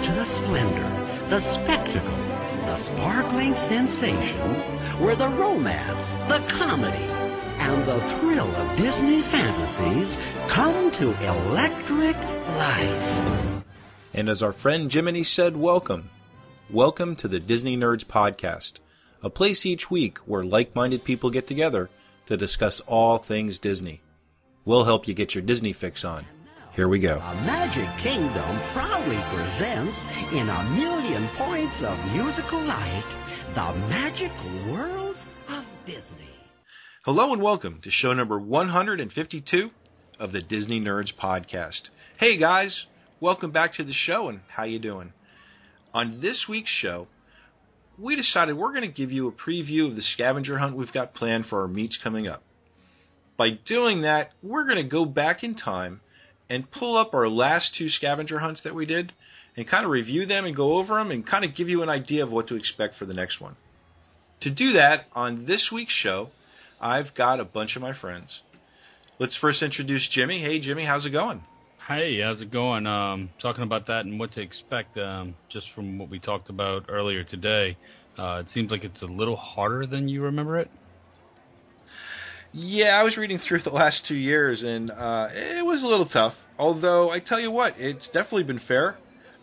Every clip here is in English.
to the splendor, the spectacle, the sparkling sensation, where the romance, the comedy, and the thrill of Disney fantasies come to electric life. And as our friend Jiminy said, welcome. Welcome to the Disney Nerds Podcast, a place each week where like-minded people get together to discuss all things Disney. We'll help you get your Disney fix on. Here we go. The Magic Kingdom proudly presents, in a million points of musical light, the Magic Worlds of Disney. Hello and welcome to show number 152 of the Disney Nerds Podcast. Hey guys, welcome back to the show, and how you doing? On this week's show, we decided we're going to give you a preview of the scavenger hunt we've got planned for our meets coming up. By doing that, we're going to go back in time and pull up our last two scavenger hunts that we did and kind of review them and go over them and kind of give you an idea of what to expect for the next one. To do that, on this week's show, I've got a bunch of my friends. Let's first introduce Jimmy. Hey, Jimmy, how's it going? Hey, how's it going? Talking about that and what to expect, just from what we talked about earlier today, it seems like it's a little harder than you remember it. Yeah, I was reading through the last 2 years, and it was a little tough. Although, I tell you what, it's definitely been fair.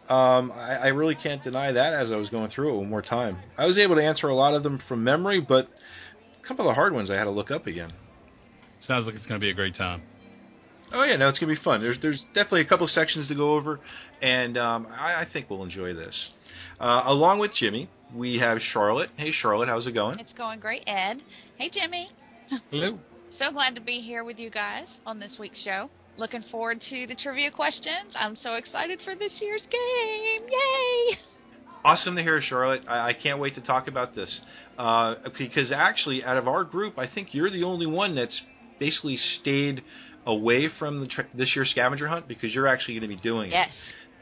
I really can't deny that as I was going through it one more time. I was able to answer a lot of them from memory, but a couple of the hard ones I had to look up again. Sounds like it's going to be a great time. Oh, yeah, no, it's going to be fun. There's definitely a couple of sections to go over, and I think we'll enjoy this. Along with Jimmy, we have Charlotte. Hey, Charlotte, how's it going? It's going great, Ed. Hey, Jimmy. Hello. So glad to be here with you guys on this week's show. Looking forward to the trivia questions. I'm so excited for this year's game. Yay! Awesome to hear, Charlotte. I can't wait to talk about this. Because actually, out of our group, I think you're the only one that's basically stayed away from this year's scavenger hunt because you're actually going to be doing it. Yes.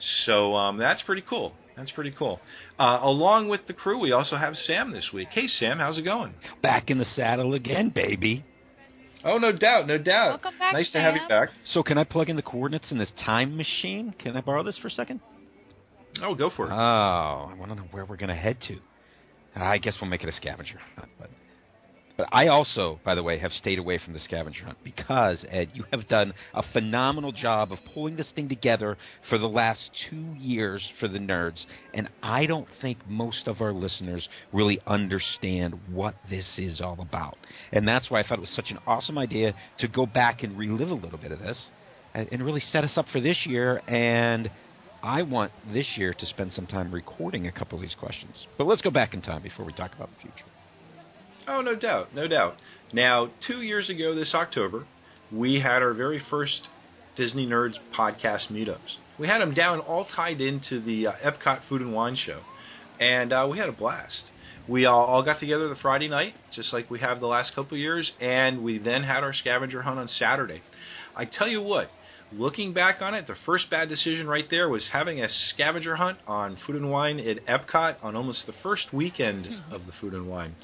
So that's pretty cool. That's pretty cool. Along with the crew, we also have Sam this week. Hey, Sam, how's it going? Back in the saddle again, baby. Oh, no doubt, no doubt. Welcome back, nice Sam. to have you back. So can I plug in the coordinates in this time machine? Can I borrow this for a second? Oh, go for it. Oh, I want to know where we're going to head to. I guess we'll make it a scavenger hunt. But I also, by the way, have stayed away from the scavenger hunt because, Ed, you have done a phenomenal job of pulling this thing together for the last 2 years for the nerds, and I don't think most of our listeners really understand what this is all about. And that's why I thought it was such an awesome idea to go back and relive a little bit of this and really set us up for this year. And I want this year to spend some time recording a couple of these questions. But let's go back in time before we talk about the future. Oh, no doubt, no doubt. Now, 2 years ago this October, we had our very first Disney Nerds podcast meetups. We had them down all tied into the Epcot Food and Wine Show, and we had a blast. We all got together the Friday night, just like we have the last couple of years, and we then had our scavenger hunt on Saturday. I tell you what, looking back on it, the first bad decision right there was having a scavenger hunt on Food and Wine at Epcot on almost the first weekend of the Food and Wine.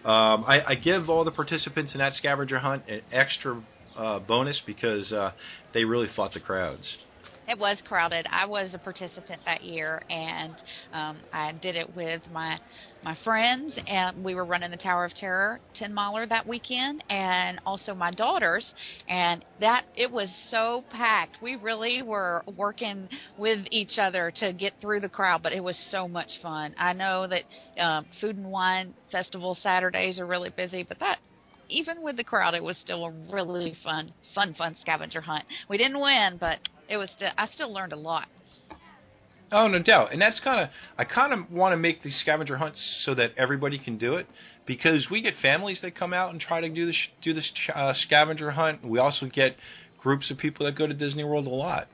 I give all the participants in that scavenger hunt an extra bonus because they really fought the crowds. It was crowded. I was a participant that year, and I did it with my friends, and we were running the Tower of Terror 10-miler that weekend, and also my daughters, and it was so packed. We really were working with each other to get through the crowd, but it was so much fun. I know that Food and Wine Festival Saturdays are really busy, but even with the crowd, it was still a really fun scavenger hunt. We didn't win, but I still learned a lot. Oh, no doubt. And I kind of want to make these scavenger hunts so that everybody can do it, because we get families that come out and try to do this scavenger hunt. We also get groups of people that go to Disney World a lot.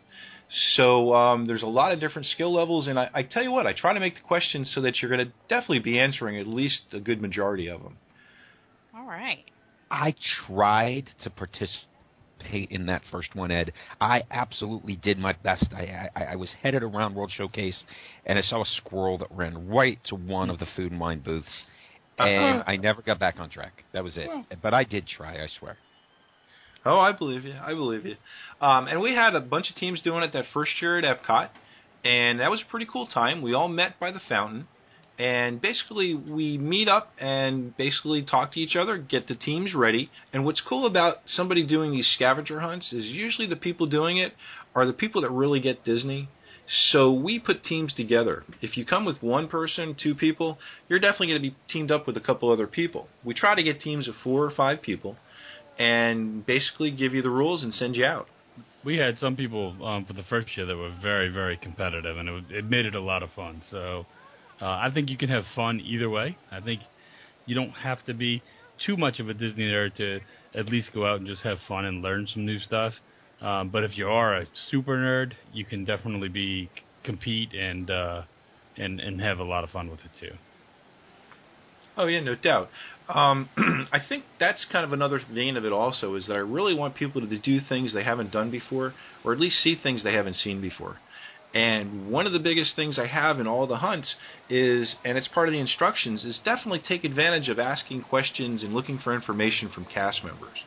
So there's a lot of different skill levels, and I tell you what, I try to make the questions so that you're going to definitely be answering at least a good majority of them. All right. I tried to participate in that first one, Ed. I absolutely did my best. I was headed around World Showcase, and I saw a squirrel that ran right to one of the Food and Wine booths, and I never got back on track. That was it. But I did try, I swear. Oh, I believe you. And we had a bunch of teams doing it that first year at Epcot, And that was a pretty cool time. We all met by the fountain. And basically, we meet up and basically talk to each other, get the teams ready. And what's cool about somebody doing these scavenger hunts is usually the people doing it are the people that really get Disney. So we put teams together. If you come with one person, two people, you're definitely going to be teamed up with a couple other people. We try to get teams of 4 or 5 people and basically give you the rules and send you out. We had some people for the first year that were very, very competitive, and it made it a lot of fun. So I think you can have fun either way. I think you don't have to be too much of a Disney nerd to at least go out and just have fun and learn some new stuff. But if you are a super nerd, you can definitely compete and have a lot of fun with it too. Oh, yeah, no doubt. I think that's kind of another vein of it also, is that I really want people to do things they haven't done before, or at least see things they haven't seen before. And one of the biggest things I have in all the hunts is, and it's part of the instructions, is definitely take advantage of asking questions and looking for information from cast members.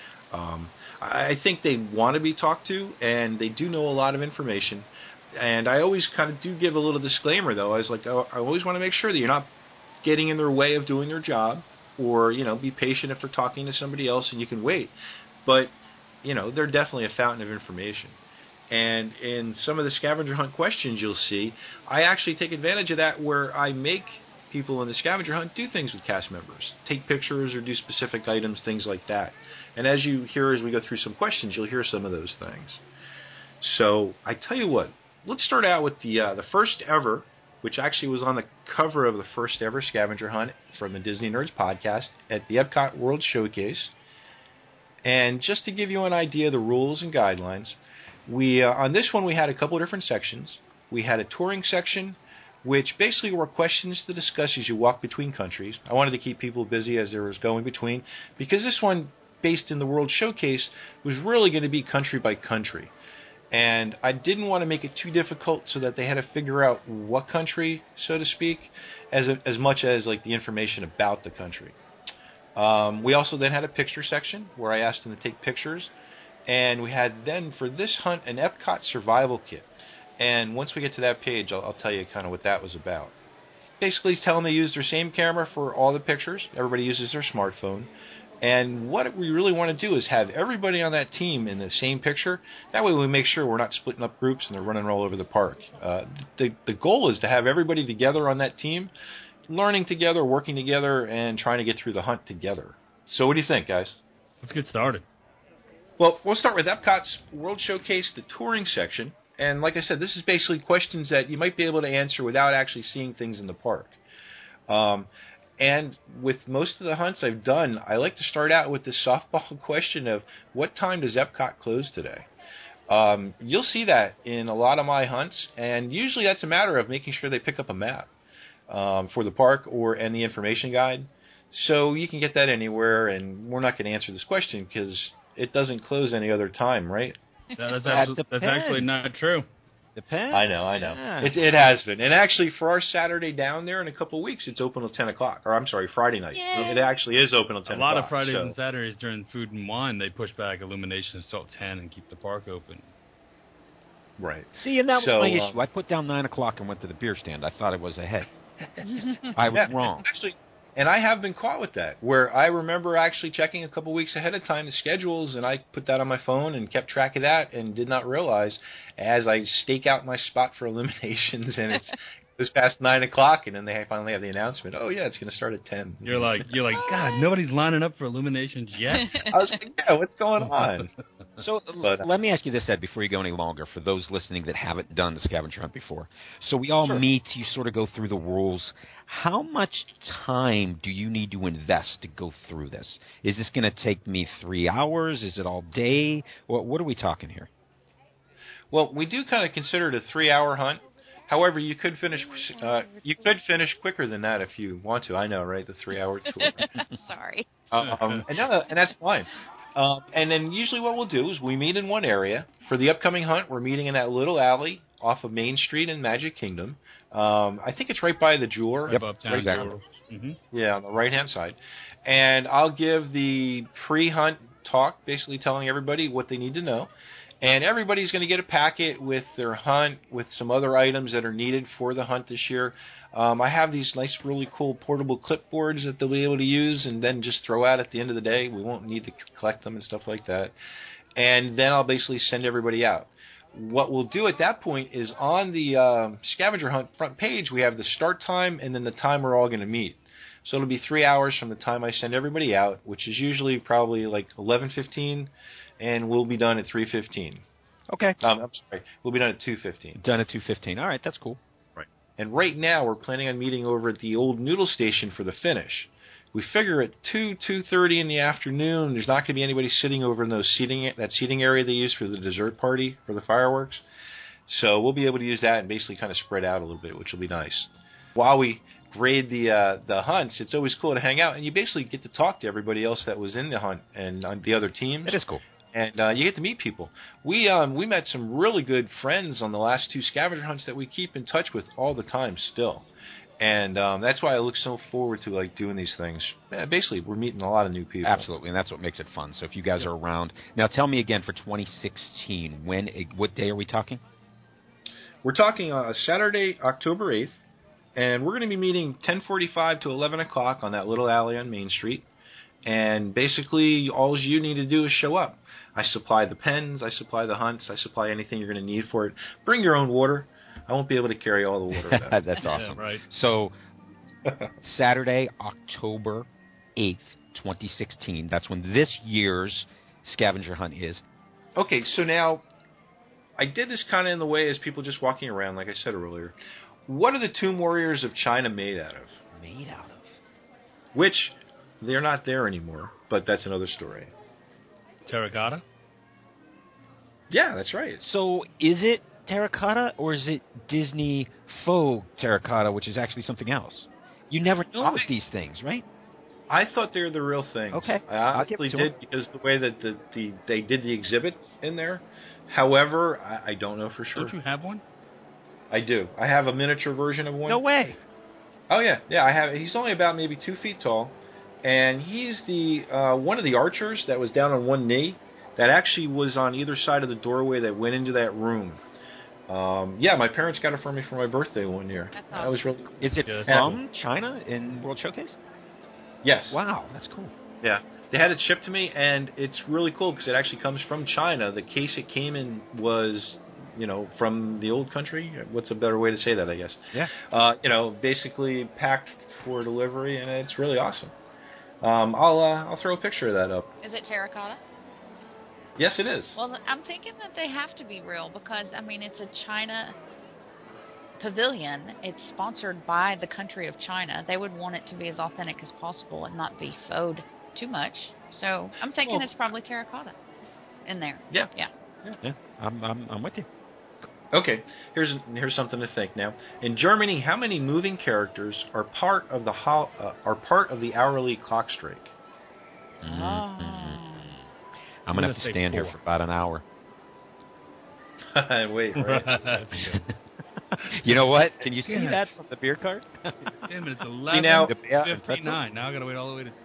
I think they want to be talked to, and they do know a lot of information. And I always kind of do give a little disclaimer, though. I was like, I always want to make sure that you're not getting in their way of doing their job, or, be patient if they're talking to somebody else and you can wait. But, they're definitely a fountain of information. And in some of the scavenger hunt questions you'll see, I actually take advantage of that where I make people in the scavenger hunt do things with cast members, take pictures or do specific items, things like that. And as you hear as we go through some questions, you'll hear some of those things. So I tell you what, let's start out with the first ever, which actually was on the cover of the first ever scavenger hunt from the Disney Nerds podcast at the Epcot World Showcase. And just to give you an idea of the rules and guidelines, we on this one we had a couple of different sections. We had a touring section, which basically were questions to discuss as you walk between countries. I wanted to keep people busy as they was going between, because this one, based in the World Showcase, was really going to be country by country. And I didn't want to make it too difficult so that they had to figure out what country, so to speak, as much as like the information about the country. We also then had a picture section where I asked them to take pictures. And we had then, for this hunt, an Epcot survival kit. And once we get to that page, I'll tell you kind of what that was about. Basically, tell them they use their same camera for all the pictures. Everybody uses their smartphone. And what we really want to do is have everybody on that team in the same picture. That way we make sure we're not splitting up groups and they're running all over the park. The goal is to have everybody together on that team, learning together, working together, and trying to get through the hunt together. So what do you think, guys? Let's get started. Well, we'll start with Epcot's World Showcase, the touring section. And like I said, this is basically questions that you might be able to answer without actually seeing things in the park. And with most of the hunts I've done, I like to start out with the softball question of, what time does Epcot close today? You'll see that in a lot of my hunts, and usually that's a matter of making sure they pick up a map for the park and the information guide. So you can get that anywhere, and we're not going to answer this question because it doesn't close any other time, right? That's actually not true. Depends. I know. Yeah. It has been. And actually, for our Saturday down there in a couple of weeks, it's open till 10 o'clock. Or, I'm sorry, Friday night. Yay. It actually is open till 10 o'clock. A lot of Fridays and Saturdays during Food and Wine, they push back illuminations till 10 and keep the park open. Right. See, and that was my issue. I put down 9 o'clock and went to the beer stand. I thought it was ahead. I was wrong. Actually, and I have been caught with that, where I remember actually checking a couple weeks ahead of time the schedules, and I put that on my phone and kept track of that and did not realize as I stake out my spot for illuminations and it was past 9 o'clock, and then they finally have the announcement, oh, yeah, it's going to start at 10. You're like, God, nobody's lining up for illuminations yet. I was like, yeah, what's going on? So let me ask you this, Ed, before you go any longer, for those listening that haven't done the scavenger hunt before. So we all meet, you sort of go through the rules. How much time do you need to invest to go through this? Is this going to take me 3 hours? Is it all day? What are we talking here? Well, we do kind of consider it a 3-hour hunt. However, you could finish quicker than that if you want to. I know, right? The 3-hour tour. Sorry. And that's fine. And then usually what we'll do is we meet in one area. For the upcoming hunt, we're meeting in that little alley off of Main Street in Magic Kingdom. I think it's right by the jeweler. Yep, uptown exactly. Mm-hmm. Yeah, on the right-hand side. And I'll give the pre-hunt talk, basically telling everybody what they need to know. And everybody's going to get a packet with their hunt, with some other items that are needed for the hunt this year. I have these nice, really cool portable clipboards that they'll be able to use and then just throw out at the end of the day. We won't need to collect them and stuff like that. And then I'll basically send everybody out. What we'll do at that point is on the scavenger hunt front page, we have the start time and then the time we're all going to meet. So it'll be 3 hours from the time I send everybody out, which is usually probably like 11:15, and we'll be done at 3:15. Okay. I'm sorry, we'll be done at 2:15. Done at 2:15. All right, that's cool. Right. And right now we're planning on meeting over at the old noodle station for the finish. We figure at 2:30 in the afternoon, there's not going to be anybody sitting over in that seating area they use for the dessert party for the fireworks. So we'll be able to use that and basically kind of spread out a little bit, which will be nice. While we grade the hunts, it's always cool to hang out, and you basically get to talk to everybody else that was in the hunt and on the other teams. It is cool. And you get to meet people. We met some really good friends on the last 2 scavenger hunts that we keep in touch with all the time still. And that's why I look so forward to like doing these things. Yeah, basically, we're meeting a lot of new people. Absolutely, and that's what makes it fun. So if you guys are around. Now tell me again for 2016, what day are we talking? We're talking Saturday, October 8th, and we're going to be meeting 10:45 to 11 o'clock on that little alley on Main Street. And basically, all you need to do is show up. I supply the pens, I supply the hunts, I supply anything you're going to need for it. Bring your own water. I won't be able to carry all the water back. That's awesome. Yeah, right. So, Saturday, October 8th, 2016, that's when this year's scavenger hunt is. Okay, so now, I did this kind of in the way as people just walking around, like I said earlier. What are the Tomb Warriors of China made out of? Made out of? Which, they're not there anymore, but that's another story. Terracotta? Yeah, that's right. So, is it terracotta, or is it Disney faux terracotta, which is actually something else? You never know with these things, right? I thought they were the real things. Okay. I honestly did, because the way that they did the exhibit in there. However, I don't know for sure. Don't you have one? I do. I have a miniature version of one. No way. Oh yeah, I have. He's only about maybe 2 feet tall, and he's the one of the archers that was down on one knee. That actually was on either side of the doorway that went into that room. Yeah, my parents got it for me for my birthday one year. That's That was really cool. Is it from China in World Showcase? Yes. Wow, that's cool. Yeah. They had it shipped to me, and it's really cool because it actually comes from China. The case it came in was, from the old country. What's a better way to say that, I guess? Yeah. Basically packed for delivery, and it's really awesome. I'll throw a picture of that up. Is it terracotta? Yes, it is. Well, I'm thinking that they have to be real because, it's a China pavilion. It's sponsored by the country of China. They would want it to be as authentic as possible and not be faux too much. So I'm thinking it's probably terracotta in there. Yeah. Yeah. I'm with you. Okay, here's something to think now. In Germany, how many moving characters are part of the hourly clock strike? I'm going to have to stand here for about an hour. Wait, right? That's good. You know what? Can you see that from the beer cart? Damn it, it's See now, 11:59. Now I got to wait all the way to...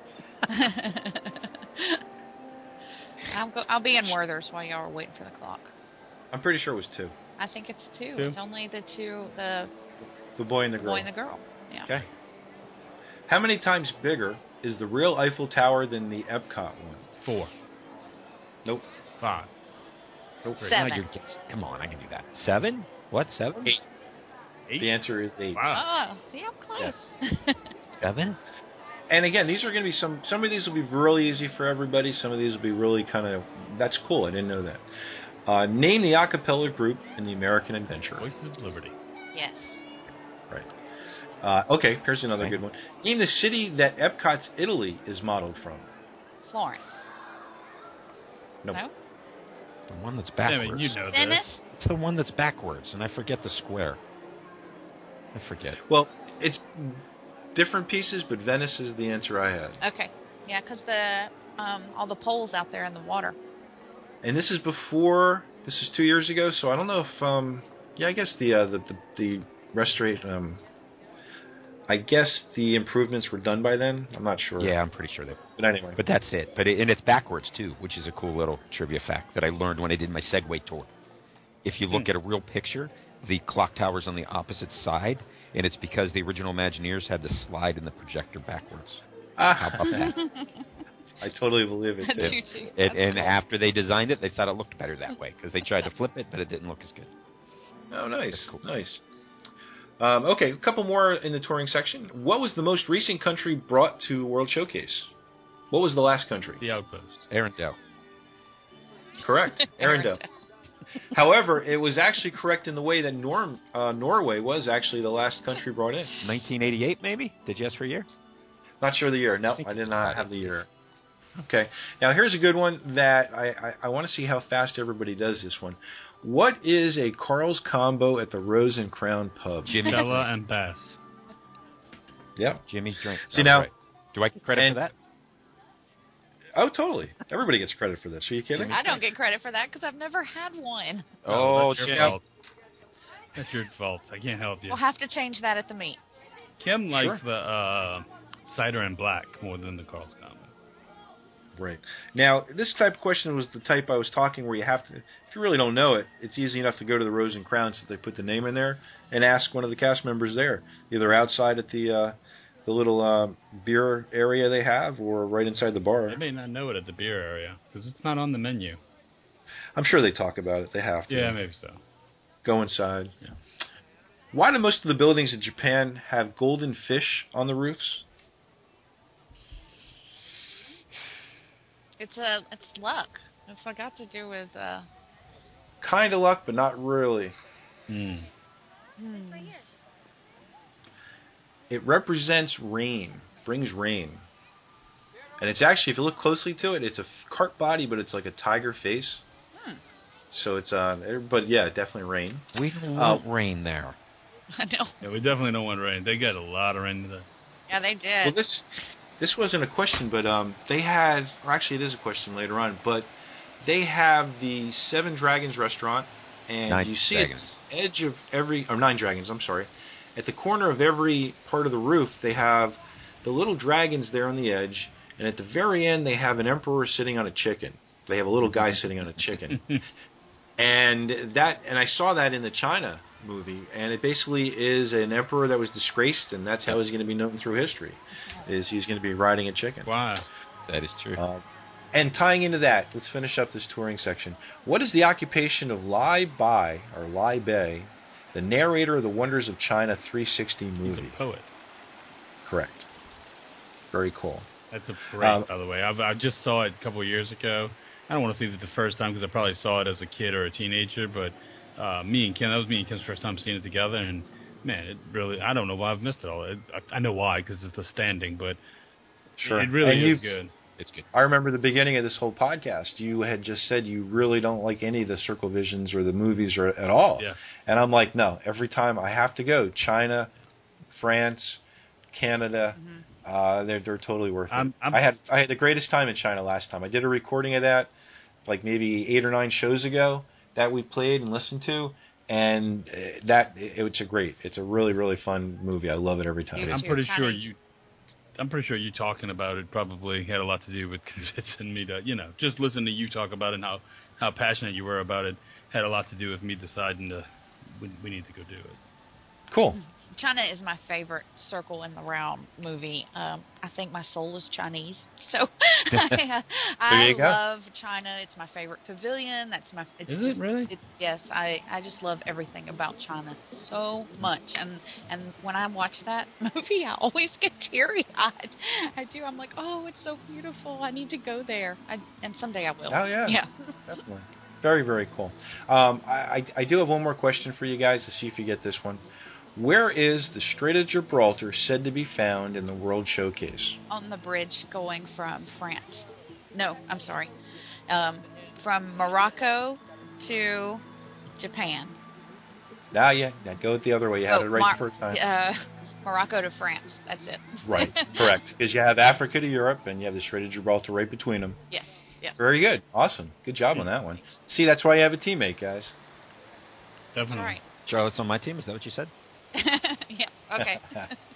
I'll be in Werther's while y'all are waiting for the clock. I'm pretty sure it was 2. I think it's 2. Two? It's only the 2, the boy and the girl. boy and the girl. Yeah. Okay. How many times bigger is the real Eiffel Tower than the Epcot one? 4. Nope. 5. Nope. 7. No, come on, I can do that. 7? What, 7? 8. 8? The answer is 8. Wow. Oh, see, I'm close. Yes. 7? And again, these are going to be some of these will be really easy for everybody. Some of these will be really kind of, that's cool. I didn't know that. Name the a cappella group in the American Adventure. Voices of Liberty. Yes. Right. Okay, here's another good one. Name the city that Epcot's Italy is modeled from. Florence. Nope. No? The one that's backwards. Damn it, you know Venice? this. It's the one that's backwards, and I forget the square. I forget. Well, it's different pieces, but Venice is the answer I had. Okay. Yeah, because all the poles out there in the water. And this is 2 years ago, so I don't know if, I guess the restaurant, I guess the improvements were done by then. I'm not sure. Yeah, I'm pretty sure they. But anyway. But that's it. And it's backwards too, which is a cool little trivia fact that I learned when I did my Segway tour. If you look at a real picture, the clock tower's on the opposite side, and it's because the original Imagineers had to slide in the projector backwards. How about that? I totally believe it, too. And after they designed it, they thought it looked better that way because they tried to flip it, but it didn't look as good. Oh, nice. That's cool. Nice. Okay, a couple more in the touring section. What was the most recent country brought to World Showcase? What was the last country? The Outpost. Arendelle. Correct. Arendelle. However, it was actually correct in the way that Norway was actually the last country brought in. 1988, maybe? Did you ask for a year? Not sure the year. No, I did not have the year. Okay. Now, here's a good one that I want to see how fast everybody does this one. What is a Carl's combo at the Rose and Crown pub? Jimmy Stella and Bass. Yep. Jimmy's drink. See, now... Right. Do I get credit for that? Oh, totally. Everybody gets credit for this. Are you kidding? I don't get credit for that because I've never had one. Oh, that's your Jim. fault. That's your fault. I can't help you. We'll have to change that at the meet. Kim likes the cider and black more than the Carl's combo. Right. Now, this type of question was the type I was talking where you have to, if you really don't know it, it's easy enough to go to the Rose and Crown since they put the name in there and ask one of the cast members there, either outside at the little beer area they have or right inside the bar. They may not know it at the beer area because it's not on the menu. I'm sure they talk about it. They have to. Yeah, maybe so. Go inside. Yeah. Why do most of the buildings in Japan have golden fish on the roofs? It's luck. It's got to do with Kind of luck, but not really. It represents rain, brings rain. And it's actually, if you look closely to it, it's a cart body, but it's like a tiger face. So it's, but yeah, definitely rain. We don't want rain there. I know. Yeah, we definitely don't want rain. They got a lot of rain today. Yeah, they did. Well, this wasn't a question, but they had, or actually it is a question later on, but they have the Seven Dragons restaurant, and Nine you see Dragons. at the edge of every, or Nine Dragons, I'm sorry, at the corner of every part of the roof, they have the little dragons there on the edge, and at the very end, they have an emperor sitting on a chicken. They have a little guy sitting on a chicken. And I saw that in the China movie, and it basically is an emperor that was disgraced, and that's how he's going to be known through history, is he's going to be riding a chicken. Wow. That is true. And tying into that, let's finish up this touring section. What is the occupation of Lai Bai, or Lai Bei, the narrator of the Wonders of China 360 movie? He's a poet. Correct. Very cool. That's a great, by the way. I just saw it a couple of years ago. I don't want to see it the first time because I probably saw it as a kid or a teenager, but that was me and Kim's first time seeing it together, and man, it really, I don't know why I've missed it all. I know why, because it's the standing, but sure. it really is good. It's good. I remember the beginning of this whole podcast, you had just said you really don't like any of the Circle Visions or the movies or at all. Yeah. And I'm like, no, every time I have to go, China, France, Canada, they're totally worth it. I had the greatest time in China last time. I did a recording of that, like maybe 8 or 9 shows ago, that we played and listened to, and it's a really, really fun movie. I love it every time. I'm pretty sure you talking about it probably had a lot to do with convincing me to, just listen to you talk about it and how passionate you were about it had a lot to do with me deciding we need to go do it. Cool. China is my favorite Circle in the Round movie. I think my soul is Chinese, so I love China. It's my favorite pavilion. Is it really? Yes, I just love everything about China so much. And when I watch that movie, I always get teary-eyed. I do. I'm like, oh, it's so beautiful. I need to go there. And someday I will. Oh, yeah. Yeah. Definitely. Very, very cool. I do have one more question for you guys to see if you get this one. Where is the Strait of Gibraltar said to be found in the World Showcase? On the bridge going from France. No, I'm sorry. From Morocco to Japan. Yeah, go the other way. You had it right the first time. Morocco to France. That's it. Right, correct. Because you have Africa to Europe, and you have the Strait of Gibraltar right between them. Yes. Very good. Awesome. Good job on that one. See, that's why you have a teammate, guys. Definitely. Right. Charlotte's on my team. Is that what you said? Yeah. Okay.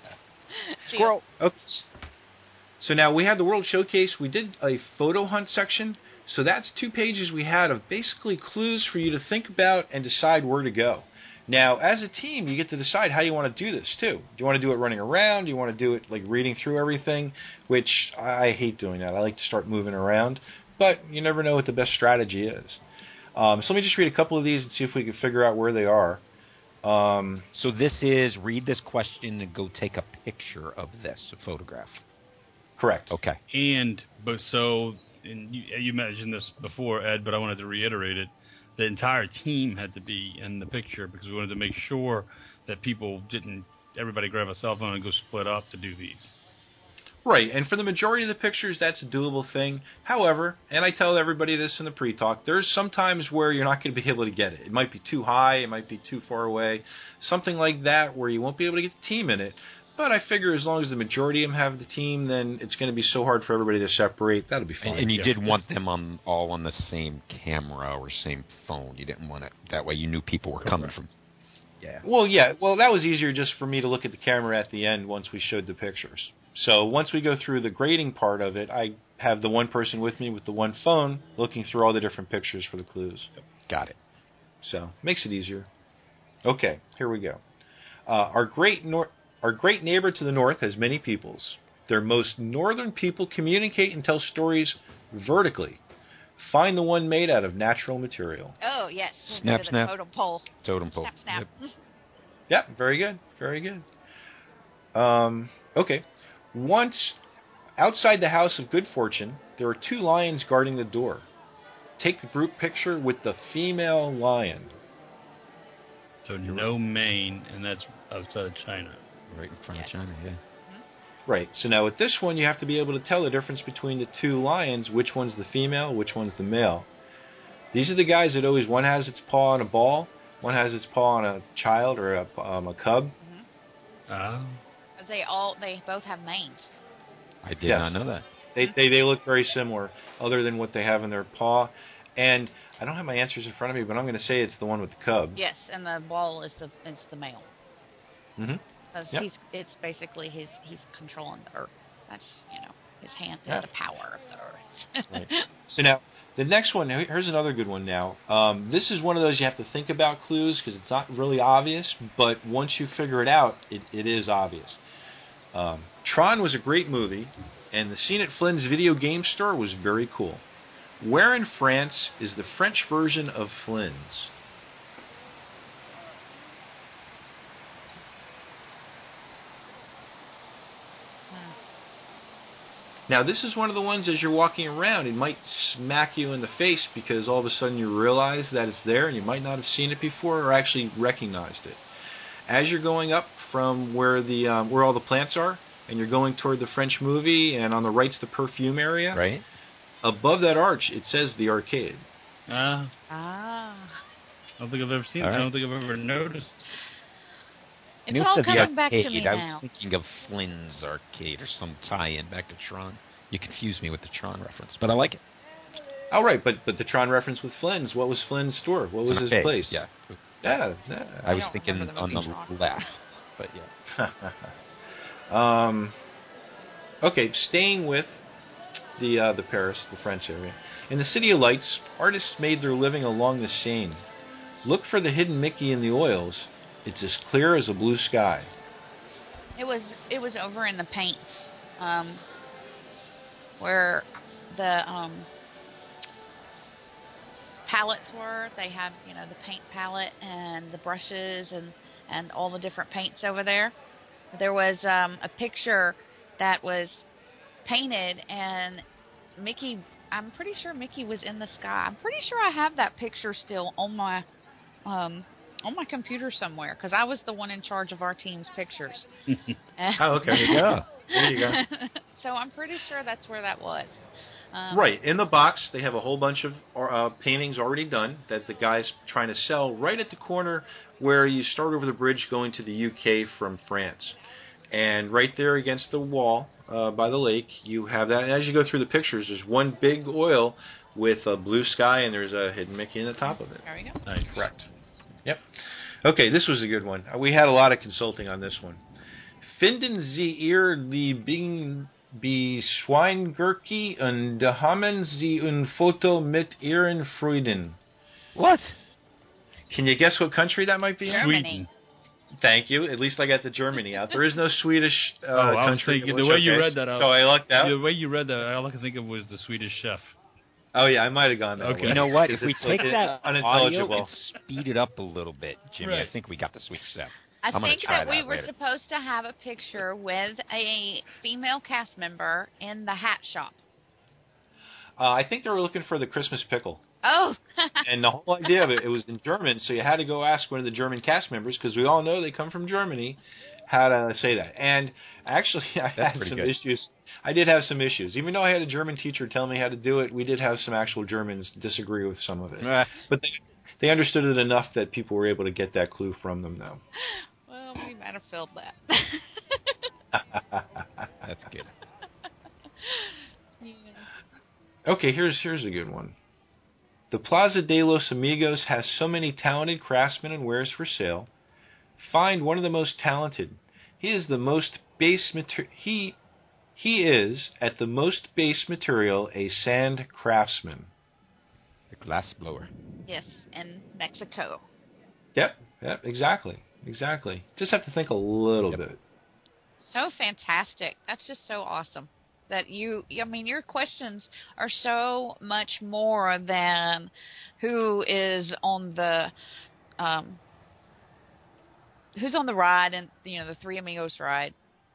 Squirrel. Okay. So now we had the World Showcase. We did a photo hunt section. So that's 2 pages we had of basically clues for you to think about and decide where to go. Now, as a team, you get to decide how you want to do this, too. Do you want to do it running around? Do you want to do it like reading through everything? Which I hate doing that. I like to start moving around. But you never know what the best strategy is. So let me just read a couple of these and see if we can figure out where they are. So this is read this question and go take a picture of this, a photograph. Correct. Okay. And you mentioned this before, Ed, but I wanted to reiterate it. The entire team had to be in the picture because we wanted to make sure that people didn't everybody grab a cell phone and go split up to do these. Right, and for the majority of the pictures, that's a doable thing. However, and I tell everybody this in the pre-talk, there's some times where you're not going to be able to get it. It might be too high, it might be too far away, something like that where you won't be able to get the team in it. But I figure as long as the majority of them have the team, then it's going to be so hard for everybody to separate. That'll be fine. And you did want them all on the same camera or same phone. You didn't want it that way. You knew people were coming from. Yeah. Well, that was easier just for me to look at the camera at the end once we showed the pictures. So once we go through the grading part of it, I have the one person with me with the one phone looking through all the different pictures for the clues. Got it. So makes it easier. Okay, here we go. Our great neighbor to the north has many peoples. Their most northern people communicate and tell stories vertically. Find the one made out of natural material. Oh, yes. Snap, The snap. totem pole. Totem pole. Snap, snap. Yep. Yep, very good. Very good. Okay. Once, outside the house of good fortune, there are 2 lions guarding the door. Take a group picture with the female lion. So no Maine, and that's outside of China. Right in front of China, yeah. Right. So now with this one, you have to be able to tell the difference between the 2 lions, which one's the female, which one's the male. These are the guys that always, one has its paw on a ball, one has its paw on a child or a cub. Oh. They both have manes. I did not know that. They look very similar, other than what they have in their paw. And I don't have my answers in front of me, but I'm going to say it's the one with the cub. Yes, and the ball is the male. Mm-hmm. Because it's basically he's controlling the earth. That's his hand is the power of the earth. Right. So now the next one. Here's another good one. Now this is one of those you have to think about clues because it's not really obvious, but once you figure it out, it is obvious. Tron was a great movie, and the scene at Flynn's video game store was very cool. Where in France is the French version of Flynn's? Now, this is one of the ones as you're walking around, it might smack you in the face because all of a sudden you realize that it's there and you might not have seen it before or actually recognized it. As you're going up from where all the plants are, and you're going toward the French movie, and on the right's the perfume area. Right. Above that arch, it says the arcade. I don't think I've ever seen it. Right. I don't think I've ever noticed. It's all coming back to me I now. was thinking of Flynn's Arcade or some tie-in back to Tron. You confused me with the Tron reference, but I like it. Oh, right, but the Tron reference with Flynn's. What was Flynn's store? What was his place? Yeah. Yeah. I was don't thinking remember the on movie the Tron. left, but yeah. Okay, staying with the Paris, the French area. In the City of Lights, artists made their living along the Seine. Look for the hidden Mickey in the oils. It's as clear as a blue sky. It was over in the paints, where the palettes were. They had the paint palette and the brushes and all the different paints over there. There was a picture that was painted, and Mickey. I'm pretty sure Mickey was in the sky. I'm pretty sure I have that picture still on my computer somewhere because I was the one in charge of our team's pictures. Oh, okay. There you go. There you go. So I'm pretty sure that's where that was. Right. In the box, they have a whole bunch of paintings already done that the guy's trying to sell right at the corner where you start over the bridge going to the UK from France. And right there against the wall by the lake, you have that. And as you go through the pictures, there's one big oil with a blue sky, and there's a hidden Mickey in the top of it. There we go. Nice. Correct. Yep. Okay, this was a good one. We had a lot of consulting on this one. finden Sie ihr die Schweingurke und haben Sie ein Foto mit Ihren Freunden. What? Can you guess what country that might be in? Germany. Thank you. At least I got the Germany out. There is no Swedish I was country. thinking, the way you read that, so I lucked out. the way you read that, all I could think of was the Swedish Chef. Oh yeah, I might have gone that Okay. way. You know what? 'Cause If we it's take like that audio unintelligible. and speed it up a little bit, Jimmy, Right. I think we got the Swedish Chef. I I'm gonna think try that we that were later. supposed to have a picture with a female cast member in the hat shop. I think they were looking for the Christmas pickle. Oh. And the whole idea of it was in German, so you had to go ask one of the German cast members, because we all know they come from Germany, how to say that. And actually, I had some issues. I did have some issues. Even though I had a German teacher tell me how to do it, we did have some actual Germans disagree with some of it. But they understood it enough that people were able to get that clue from them, though. Well, we might have filled that. That's good. Yeah. Okay, here's a good one. The Plaza de los Amigos has so many talented craftsmen and wares for sale. Find one of the most talented. He is the most base He is at the most base material a sand craftsman. The glass blower. Yes, in Mexico. Yep, exactly. Just have to think a little bit. So fantastic. That's just so awesome. That your questions are so much more than who is on the who's on the ride and the Three Amigos ride.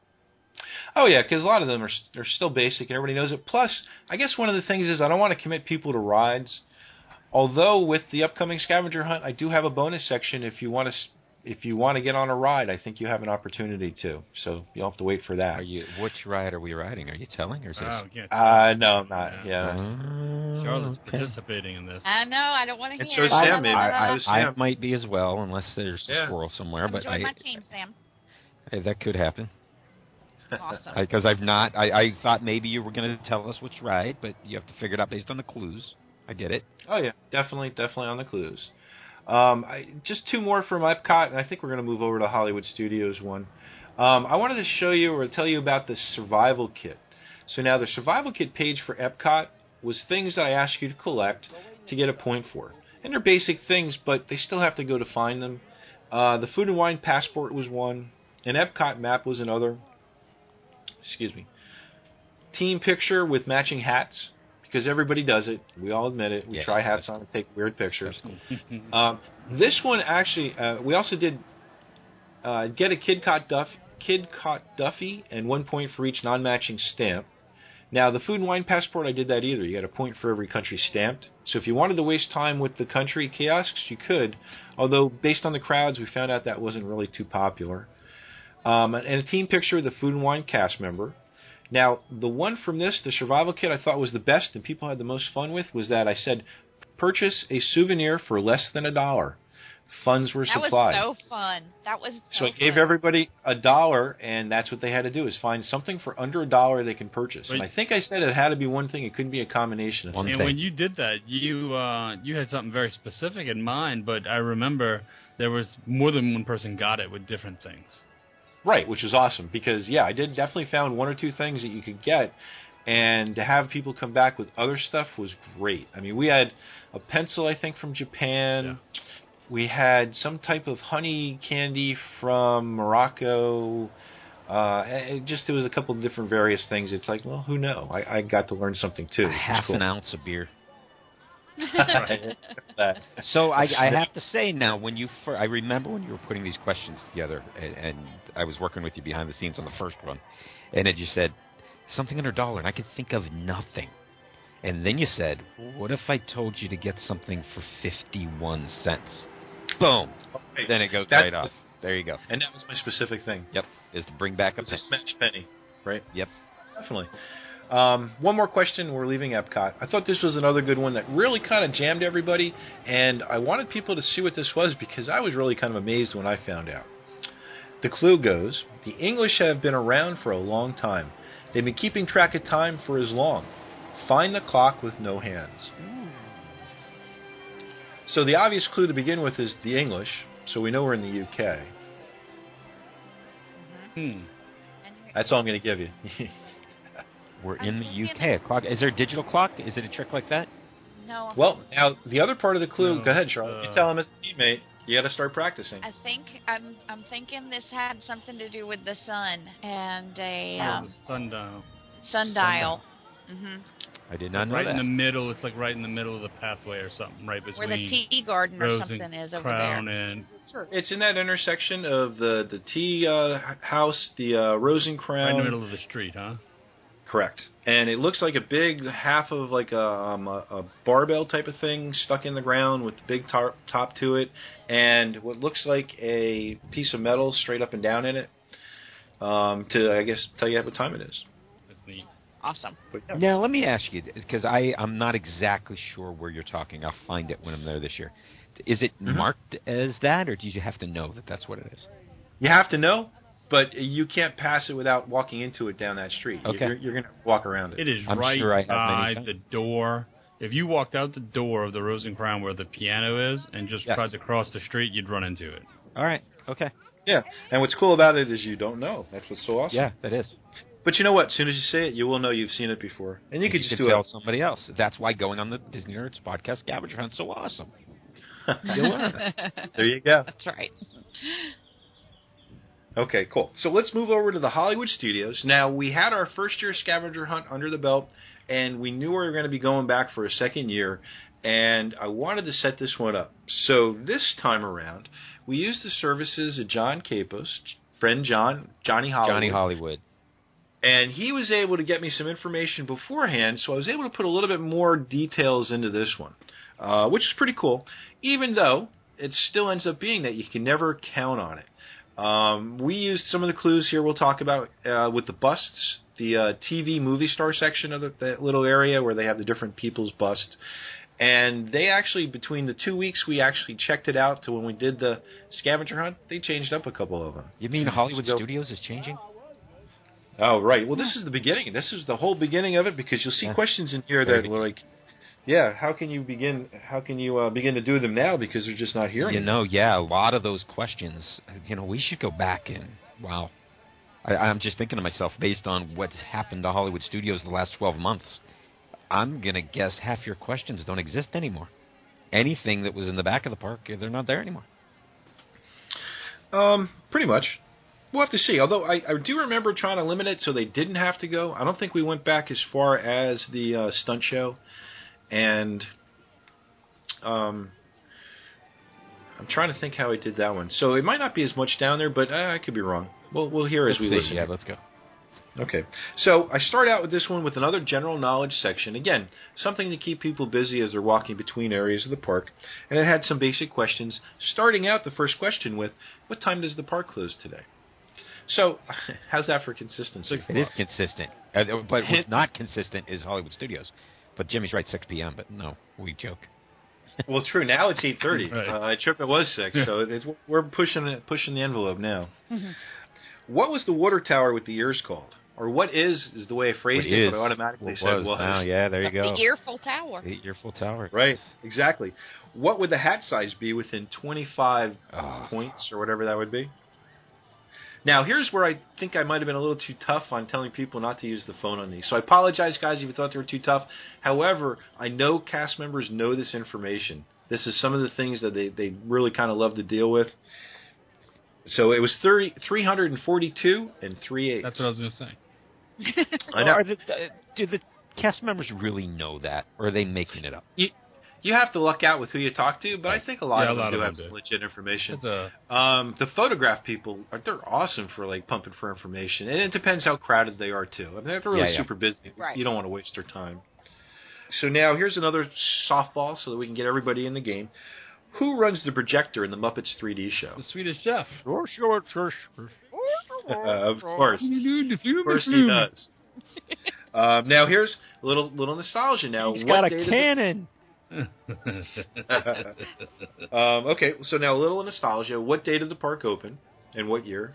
Oh yeah, because a lot of them are still basic and everybody knows it. Plus, I guess one of the things is I don't want to commit people to rides. Although with the upcoming scavenger hunt, I do have a bonus section if you want to get on a ride. I think you have an opportunity to. So you'll have to wait for that. Which ride are we riding? Are you telling, or is this? No, I'm not. Yeah. Charlotte's participating in this. I know. I don't want to hear. So Sam, maybe. I might be as well, unless there's a squirrel somewhere. Come join my team, Sam. Hey, that could happen. Awesome. Because I've not. I thought maybe you were going to tell us which ride, but you have to figure it out based on the clues. I get it. Oh yeah, definitely on the clues. Just two more from Epcot, and I think we're going to move over to Hollywood Studios one. I wanted to show you or tell you about the survival kit. So now the survival kit page for Epcot was things that I asked you to collect to get a point for. And they're basic things, but they still have to go to find them. The Food and Wine Passport was one. An Epcot map was another. Excuse me. Team picture with matching hats. Because everybody does it. We all admit it. We try hats on and take weird pictures. This one actually, we also did get a Kid Caught Duffy and 1 point for each non-matching stamp. Now, the Food and Wine Passport, I did that either. You got a point for every country stamped. So if you wanted to waste time with the country kiosks, you could. Although, based on the crowds, we found out that wasn't really too popular. And a team picture of the Food and Wine cast member. Now, the one from this, the survival kit, I thought was the best and people had the most fun with was that I said, purchase a souvenir for less than $1. Funds were supplied. That was so fun. So I gave everybody $1, and that's what they had to do, is find something for under $1 they can purchase. And I think I said it had to be one thing. It couldn't be a combination of things. And when you did that, you had something very specific in mind, but I remember there was more than one person got it with different things. Right, which was awesome because, I did definitely found one or two things that you could get, and to have people come back with other stuff was great. I mean, we had a pencil, I think, from Japan. Yeah. We had some type of honey candy from Morocco. It was a couple of different various things. It's like, well, who knows? I got to learn something, too. Half an ounce of beer. Right. So I have to say now, I remember when you were putting these questions together, and I was working with you behind the scenes on the first one, and you said something under $1, and I could think of nothing. And then you said, what if I told you to get something for 51 cents? Boom. Okay. Then it goes right off. There you go. And that was my specific thing. Yep, is to bring back a penny. Smash penny, right? Yep. Definitely. One more question. We're leaving Epcot. I thought this was another good one that really kind of jammed everybody, and I wanted people to see what this was because I was really kind of amazed when I found out. The clue goes, the English have been around for a long time. They've been keeping track of time for as long. Find the clock with no hands. So the obvious clue to begin with is the English, so we know we're in the UK. That's all I'm going to give you. We're I'm in the thinking- UK. A clock. Is there a digital clock? Is it a trick like that? No. Well, now the other part of the clue. No, Go ahead, Charlotte. You tell him as a teammate. You got to start practicing. I think I'm thinking this had something to do with the sun and a The sundial. sundial. Mm-hmm. I did not know Right that. in the middle. It's like right in the middle of the pathway or something, right between Where the tea garden or Rose something and is over Crown there. and It's in that intersection of the tea house, the Rose and Crown. right in the middle of the street, huh? Correct. And it looks like a big half of like a barbell type of thing stuck in the ground with the big top to it, and what looks like a piece of metal straight up and down in it. To I guess tell you what time it is. That's neat. Awesome. But yeah. Now, let me ask you, because I'm not exactly sure where you're talking. I'll find it when I'm there this year. Is it marked as that, or do you have to know that that's what it is? You have to know, but you can't pass it without walking into it down that street. Okay. You're going to walk around it. It is I'm right sure I have many by the door. If you walked out the door of the Rose and Crown where the piano is and just Yes. tried to cross the street, you'd run into it. All right. Okay. Yeah, and what's cool about it is you don't know. That's what's so awesome. Yeah, that is. But you know what? As soon as you say it, you will know you've seen it before. And you could just do tell it. somebody else. That's why going on the Disney Nerds podcast scavenger hunt is so awesome. You learn. There you go. That's right. Okay, cool. So let's move over to the Hollywood Studios. Now, we had our first year scavenger hunt under the belt, and we knew we were going to be going back for a second year, and I wanted to set this one up. So this time around, we used the services of John Capos, friend Johnny Hollywood. Johnny Hollywood. And he was able to get me some information beforehand, so I was able to put a little bit more details into this one, which is pretty cool, even though it still ends up being that you can never count on it. We used some of the clues here we'll talk about with the busts, the TV movie star section of that little area where they have the different people's busts. And they actually, between the 2 weeks we actually checked it out to when we did the scavenger hunt, they changed up a couple of them. You mean Hollywood So- Studios is changing? Oh, right. Well, this is the beginning. This is the whole beginning of it, because you'll see questions in here that were like, yeah, how can you begin to do them now, because they're just not here anymore. Yeah, a lot of those questions, we should go back and, wow. I'm just thinking to myself, based on what's happened to Hollywood Studios the last 12 months, I'm going to guess half your questions don't exist anymore. Anything that was in the back of the park, they're not there anymore. Pretty much. We'll have to see. Although I do remember trying to limit it so they didn't have to go. I don't think we went back as far as the stunt show. And I'm trying to think how I did that one. So it might not be as much down there, but I could be wrong. We'll hear as we listen. Yeah, let's go. Okay. So I start out with this one with another general knowledge section. Again, something to keep people busy as they're walking between areas of the park. And it had some basic questions, starting out the first question with, what time does the park close today? So, how's that for consistency? It is consistent. But what's not consistent is Hollywood Studios. But Jimmy's right, 6 p.m., but no, we joke. Well, true. Now it's 8:30. Right. Trip it was 6, so we're pushing the envelope now. Mm-hmm. What was the water tower with the ears called? Or what is the way I phrased it, but I automatically said was. Oh, yeah, there you go. The Earful Tower. The Earful Tower. Right, exactly. What would the hat size be within 25 points, or whatever that would be? Now, here's where I think I might have been a little too tough on telling people not to use the phone on these. So I apologize, guys, if you thought they were too tough. However, I know cast members know this information. This is some of the things that they really kind of love to deal with. So it was 342 and 3/8. That's what I was going to say. I know. Do the cast members really know that, or are they making it up? You have to luck out with who you talk to, but I think a lot of them do have some do. legit information. That's The photograph people, they're awesome for pumping for information, and it depends how crowded they are too. I mean, if they're really super busy, Right. You don't want to waste their time. So now here's another softball, so that we can get everybody in the game. Who runs the projector in the Muppets 3D show? the Swedish Chef. Sure. Of course he does. Now here's a little nostalgia. Now He's got a cannon. Okay, so now a little nostalgia. What day did the park open, and what year?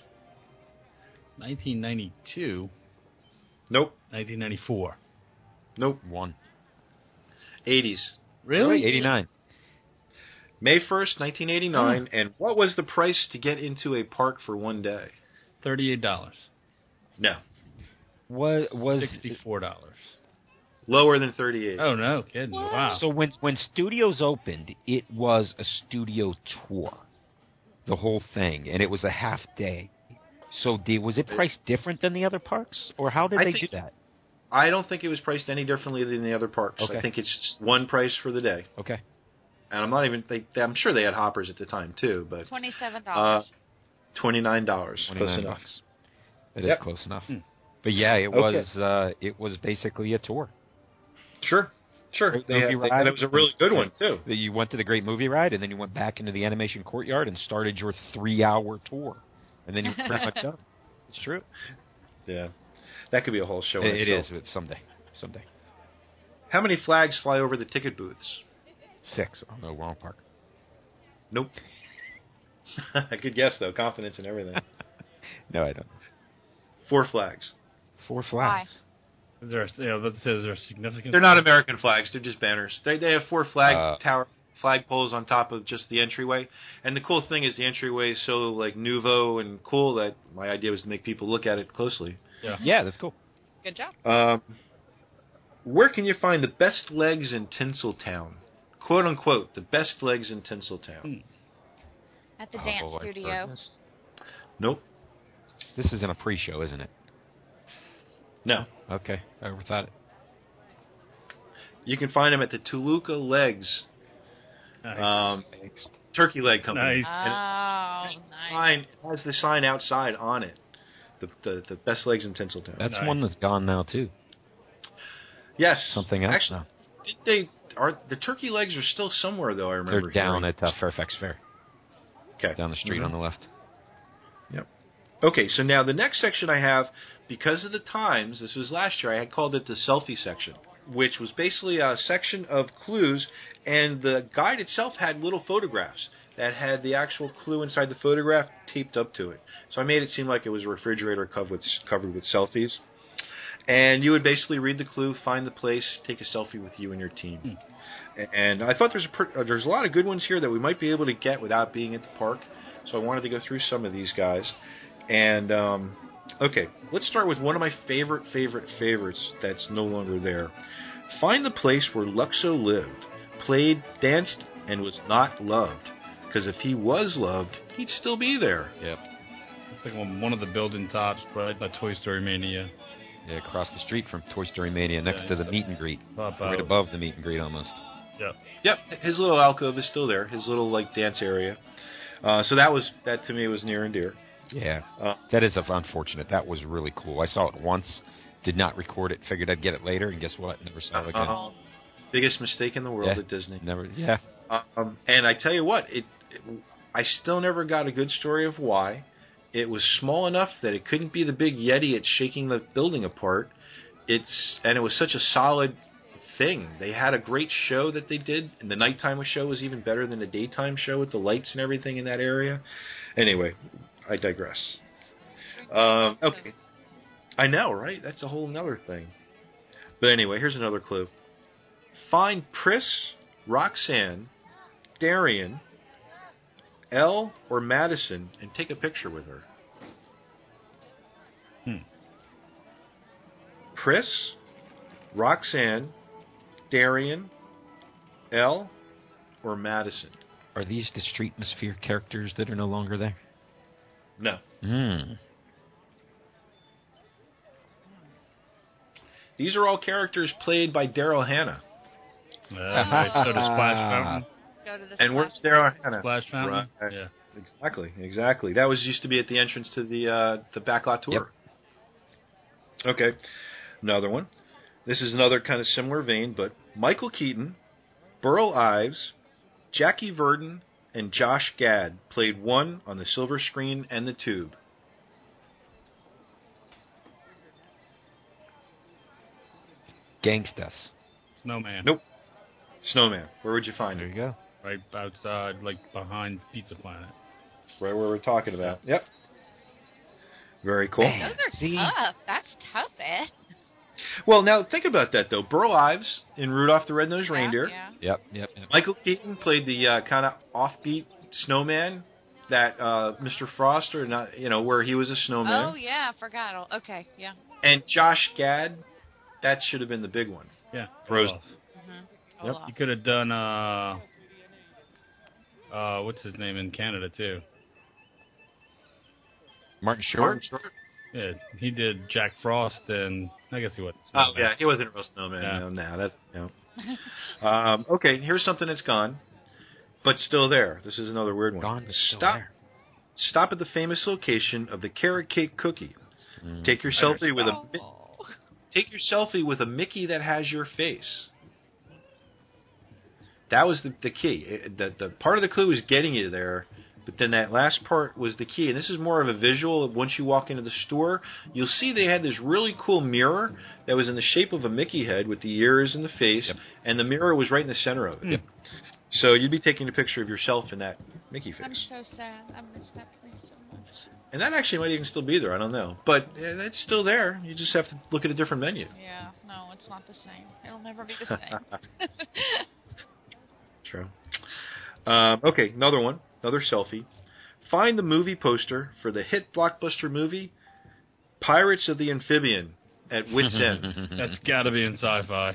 1992. Nope. 1994. Nope. 80s. Really? 89. May 1st, 1989. And what was the price to get into a park for one day? $38. No. Was $64. Lower than 38. Oh, no kidding. What? Wow. So when studios opened, it was a studio tour, the whole thing, and it was a half day. So was it priced different than the other parks, or how did they do that? I don't think it was priced any differently than the other parks. Okay. I think it's just one price for the day. Okay. And I'm not even. I'm sure they had hoppers at the time too, but $27. $29. Close enough. That is Yep. close enough. Hmm. But yeah, it Okay. was basically a tour. Sure. Great They movie had, ride. and it was a really good one too. You went to the Great Movie Ride, and then you went back into the animation courtyard and started your 3-hour tour, and then you were pretty much done. It's true. Yeah, that could be a whole show. in It itself. is someday. How many flags fly over the ticket booths? 6. Oh no, wrong park. Nope. Good guess though. Confidence and everything. No, I don't. 4 flags. 4 Why? flags. Is there, is there a significance? They're not American flags. They're just banners. They have 4 flag poles on top of just the entryway. And the cool thing is the entryway is so like nouveau and cool that my idea was to make people look at it closely. Yeah, that's cool. Good job. Where can you find the best legs in Tinseltown? Quote unquote, the best legs in Tinseltown. At the dance I've studio. heard this. Nope. This isn't a pre-show, isn't it? No. Okay, I overthought it. You can find them at the Toluca Legs Nice. Turkey Leg Company. Nice. And Nice. it has the sign outside on it. The best legs in Tinseltown. That's Nice. one that's gone now too. Yes. Something else Actually, now. the turkey legs are still somewhere though, I remember. They're down hearing. at Fairfax Fair, Okay. down the street on the left. Yep. Okay, so now the next section I have, because of the times, this was last year, I had called it the selfie section, which was basically a section of clues, and the guide itself had little photographs that had the actual clue inside the photograph taped up to it. So I made it seem like it was a refrigerator covered with selfies. And you would basically read the clue, find the place, take a selfie with you and your team. And I thought there's a lot of good ones here that we might be able to get without being at the park. So I wanted to go through some of these guys. And, okay, let's start with one of my favorites that's no longer there. Find the place where Luxo lived, played, danced, and was not loved. Because if he was loved, he'd still be there. Yep. It's like on one of the building tops right by Toy Story Mania. Yeah, across the street from Toy Story Mania, next to the meet and greet, Pop right out. above the meet and greet almost. Yep, his little alcove is still there, his little like dance area. So that to me was near and dear. Yeah, that is unfortunate. That was really cool. I saw it once, did not record it, figured I'd get it later, and guess what? Never saw it again. Biggest mistake in the world at Disney. Never. Yeah. And I tell you what, I still never got a good story of why. It was small enough that it couldn't be the big Yeti it's shaking the building apart. And it was such a solid thing. They had a great show that they did, and the nighttime show was even better than the daytime show with the lights and everything in that area. Anyway, I digress. Okay. I know, right? That's a whole nother thing. But anyway, here's another clue. Find Pris, Roxanne, Darian, Elle, or Madison, and take a picture with her. Pris, Roxanne, Darian, Elle, or Madison. Are these the Streetmosphere characters that are no longer there? No. These are all characters played by Daryl Hannah. Nice. So does Splash Fountain. Go to the And where's Daryl Hannah? Splash Fountain. Right. Yeah. Exactly. That was used to be at the entrance to the backlot tour. Yep. Okay. Another one. This is another kind of similar vein, but Michael Keaton, Burl Ives, Jackie Verdon, and Josh Gad played one on the silver screen and the tube. Gangstas. Snowman. Nope. Snowman. Where would you find There it? you go. Right outside, like behind Pizza Planet. Right where we're talking about. Yep. Very cool. Man. Those are tough. That's tough, Ed. Well, now think about that, though. Burl Ives in Rudolph the Red-Nosed Reindeer. Yeah. Yep. Michael Keaton played the kind of offbeat snowman that Mr. Frost, or not, where he was a snowman. Oh yeah, I forgot. Okay, yeah. And Josh Gad, that should have been the big one. Yeah. Frozen. Mm-hmm. Yep. You could have done what's his name in Canada too? Martin Short. Yeah, he did Jack Frost, and I guess he wasn't. Oh yeah, he wasn't a real snowman. Yeah. No, that's no. Okay, here's something that's gone, but still there. This is another weird one. Gone, but still Stop. there. Stop at the famous location of the carrot cake cookie. Take your selfie with a Mickey that has your face. That was the key. The part of the clue was getting you there, but then that last part was the key. And this is more of a visual. Once you walk into the store, you'll see they had this really cool mirror that was in the shape of a Mickey head with the ears and the face, and the mirror was right in the center of it. Yep. So you'd be taking a picture of yourself in that Mickey face. I'm so sad. I miss that place so much. And that actually might even still be there. I don't know. But it's still there. You just have to look at a different menu. Yeah, no, it's not the same. It'll never be the same. True. Okay, another one. Another selfie. Find the movie poster for the hit blockbuster movie Pirates of the Amphibian at Wits End. That's got to be in Sci-Fi.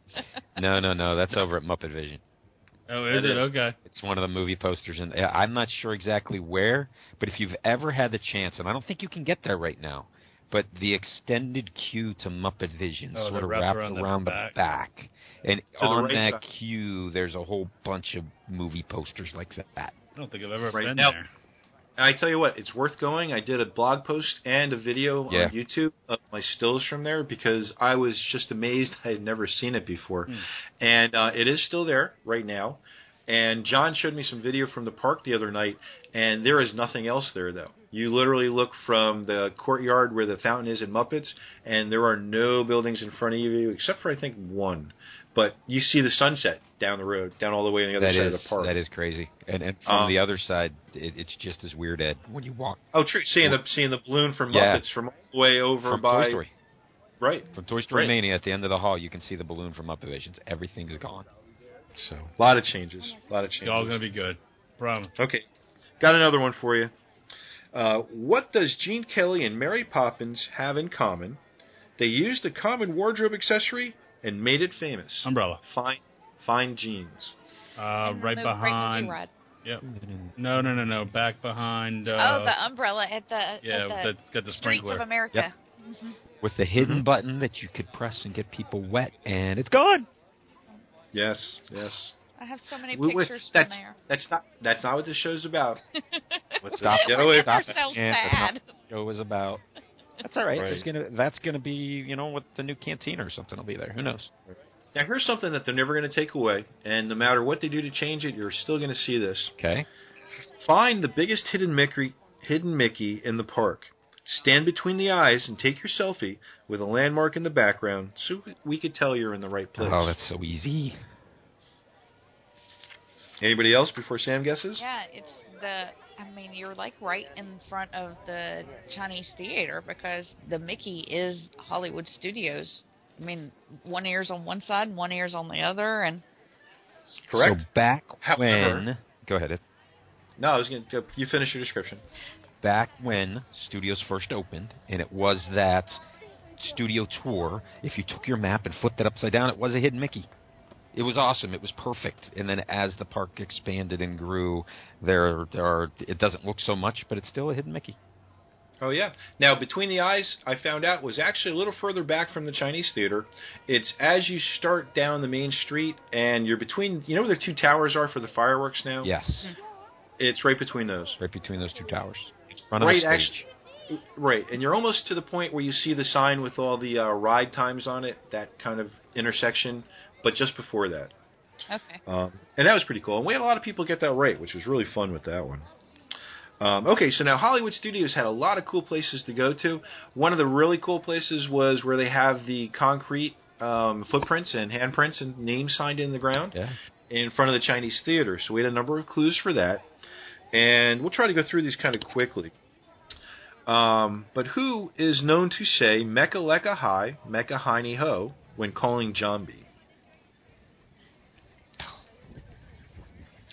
No. That's over at Muppet Vision. Oh, is it? Okay. It's one of the movie posters, and I'm not sure exactly where, but if you've ever had the chance, and I don't think you can get there right now, but the extended queue to Muppet Vision sort of wraps around the back. And on that queue, there's a whole bunch of movie posters like that. I don't think I've ever been now, there. I tell you what, it's worth going. I did a blog post and a video on YouTube of my stills from there because I was just amazed. I had never seen it before. And it is still there right now. And John showed me some video from the park the other night, and there is nothing else there, though. You literally look from the courtyard where the fountain is in Muppets, and there are no buildings in front of you except for, I think, one. But you see the sunset down the road, down all the way on the other side of the park. That is crazy. And from the other side, it's just as weird, Ed, when you walk. Oh, true. Seeing the balloon from Muppets from all the way over from by... Toy Story. Right. From Toy Story Mania at the end of the hall, you can see the balloon from Muppet Visions. Everything is gone. So, a lot of changes. It's all going to be good. Promise. Okay. Got another one for you. What does Gene Kelly and Mary Poppins have in common? They used a common wardrobe accessory and made it famous. Umbrella. Fine jeans. Right behind. Yep. No. Back behind. The umbrella at the that's got the Streets sprinkler. of America. Yep. Mm-hmm. With the hidden button that you could press and get people wet, and it's gone. Yes. I have so many pictures from there. That's not what this show's about. Stop. We're so sad. The show was about. That's all right. That's gonna be, with the new cantina or something will be there. Who knows? Now here's something that they're never going to take away, and no matter what they do to change it, you're still going to see this. Okay. Find the biggest hidden Mickey in the park. Stand between the eyes and take your selfie with a landmark in the background so we could tell you're in the right place. Oh, that's so easy. Anybody else before Sam guesses? Yeah, it's you're like right in front of the Chinese theater because the Mickey is Hollywood Studios. I mean, one ear's on one side, one ear's on the other, and... Correct. So back when... Go ahead, Ed. No, I was going to... You finish your description. Back when studios first opened, and it was that studio tour, if you took your map and flipped it upside down, it was a hidden Mickey. It was awesome. It was perfect. And then as the park expanded and grew, it doesn't look so much, but it's still a hidden Mickey. Oh, yeah. Now, Between the Eyes, I found out, was actually a little further back from the Chinese theater. It's as you start down the main street, and you're between... You know where the two towers are for the fireworks now? Yes. It's right between those. Right between those two towers. In front of the stage. Right, and you're almost to the point where you see the sign with all the ride times on it, that kind of intersection, but just before that. Okay. And that was pretty cool. And we had a lot of people get that right, which was really fun with that one. Okay, so now Hollywood Studios had a lot of cool places to go to. One of the really cool places was where they have the concrete footprints and handprints and names signed in the ground in front of the Chinese theater. So we had a number of clues for that. And we'll try to go through these kind of quickly. But who is known to say Mecca Lecca Hi, Mecca Heine Ho when calling Jambi?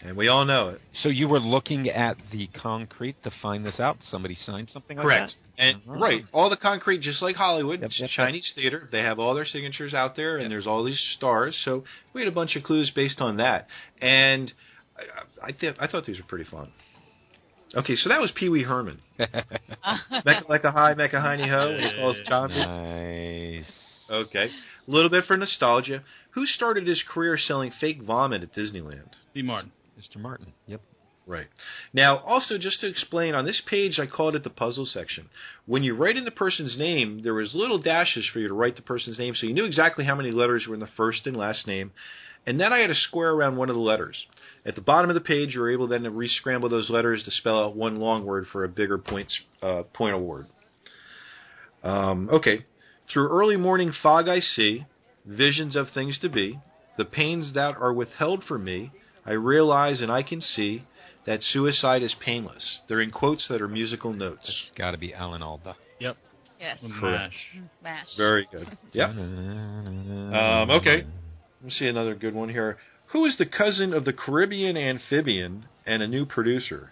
And we all know it. So you were looking at the concrete to find this out? Somebody signed something like Correct. that? And right, all the concrete, just like Hollywood, Yep. Chinese theater, they have all their signatures out there, and there's all these stars. So we had a bunch of clues based on that, and I thought these were pretty fun. Okay, so that was Pee Wee Herman. Mecca like a high, Mecca hiney ho. He calls Chompy. Nice. Okay, a little bit for nostalgia. Who started his career selling fake vomit at Disneyland? Steve Martin. Mr. Martin. Yep. Right. Now, also, just to explain, on this page, I called it the puzzle section. When you write in the person's name, there was little dashes for you to write the person's name, so you knew exactly how many letters were in the first and last name. And then I had a square around one of the letters. At the bottom of the page, you were able then to re-scramble those letters to spell out one long word for a bigger point award. Okay. Through early morning fog I see, visions of things to be, the pains that are withheld from me, I realize and I can see that suicide is painless. They're in quotes that are musical notes. It's got to be Alan Alda. Yep. Yes. Correct. MASH. Very good. Yep. Okay. Let's see another good one here. Who is the cousin of the Caribbean amphibian and a new producer?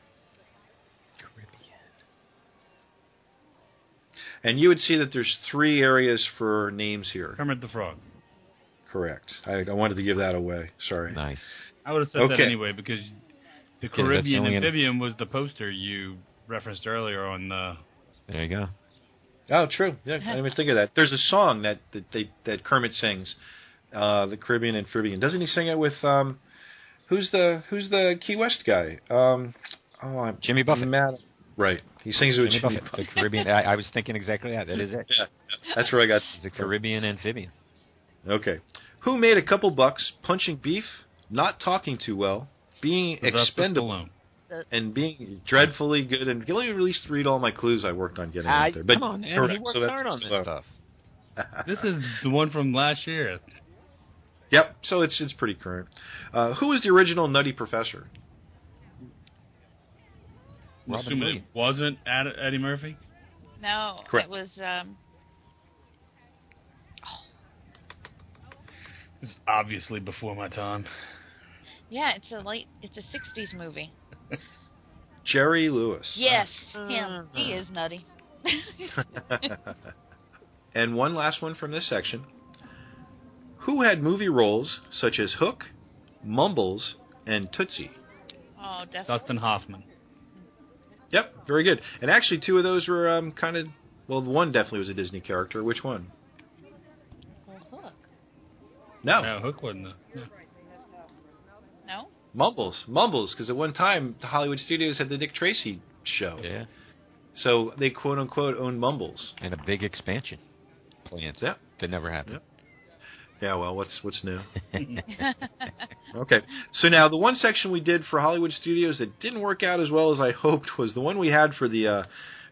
And you would see that there's 3 areas for names here. Kermit the Frog. Correct. I wanted to give that away. Sorry. Nice. I would have said that anyway because the Caribbean only amphibian was the poster you referenced earlier on. There you go. Oh, true. Yeah, I didn't even think of that. There's a song that Kermit sings, the Caribbean amphibian. Doesn't he sing it with who's the Key West guy? Jimmy Buffett. Right. He sings it with Jimmy Buffett. The Caribbean. I was thinking exactly that. That is it. Yeah, that's where I got the Caribbean amphibian. Okay. Who made a couple bucks punching beef, not talking too well, being expendable, and being dreadfully good? And let me at least read all my clues I worked on getting out there. But come on, man. He worked hard on this stuff. This is the one from last year. Yep. So it's pretty current. Who was the original Nutty Professor? I'm assuming it wasn't Eddie Murphy? No, Correct. It was... This is obviously before my time. Yeah, it's a 60s movie. Jerry Lewis. Yes, him. He is nutty. And one last one from this section. Who had movie roles such as Hook, Mumbles, and Tootsie? Oh, definitely. Dustin Hoffman. Yep, very good. And actually, 2 of those were kind of... Well, one definitely was a Disney character. Which one? Well, Hook. No, Hook wasn't. No? Mumbles, because at one time the Hollywood Studios had the Dick Tracy show. Yeah. So they quote unquote owned Mumbles. And a big expansion planned. Yeah. That never happened. Yep. Yeah, well, what's new? Okay, so now the one section we did for Hollywood Studios that didn't work out as well as I hoped was the one we had for the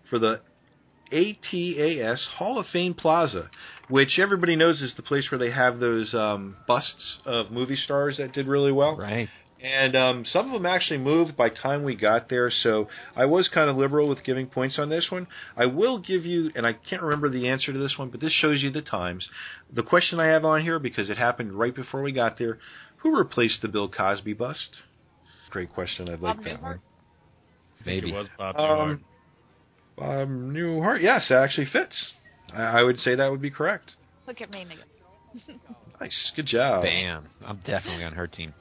ATAS Hall of Fame Plaza, which everybody knows is the place where they have those busts of movie stars that did really well. Right. And some of them actually moved by time we got there, so I was kind of liberal with giving points on this one. I will give you, and I can't remember the answer to this one, but this shows you the times. The question I have on here, because it happened right before we got there, who replaced the Bill Cosby bust? Great question. I'd like that one. Maybe. It was Bob Newhart. Newhart, yes, that actually fits. I would say that would be correct. Look at me, nigga. Nice, good job. Bam. I'm definitely on her team.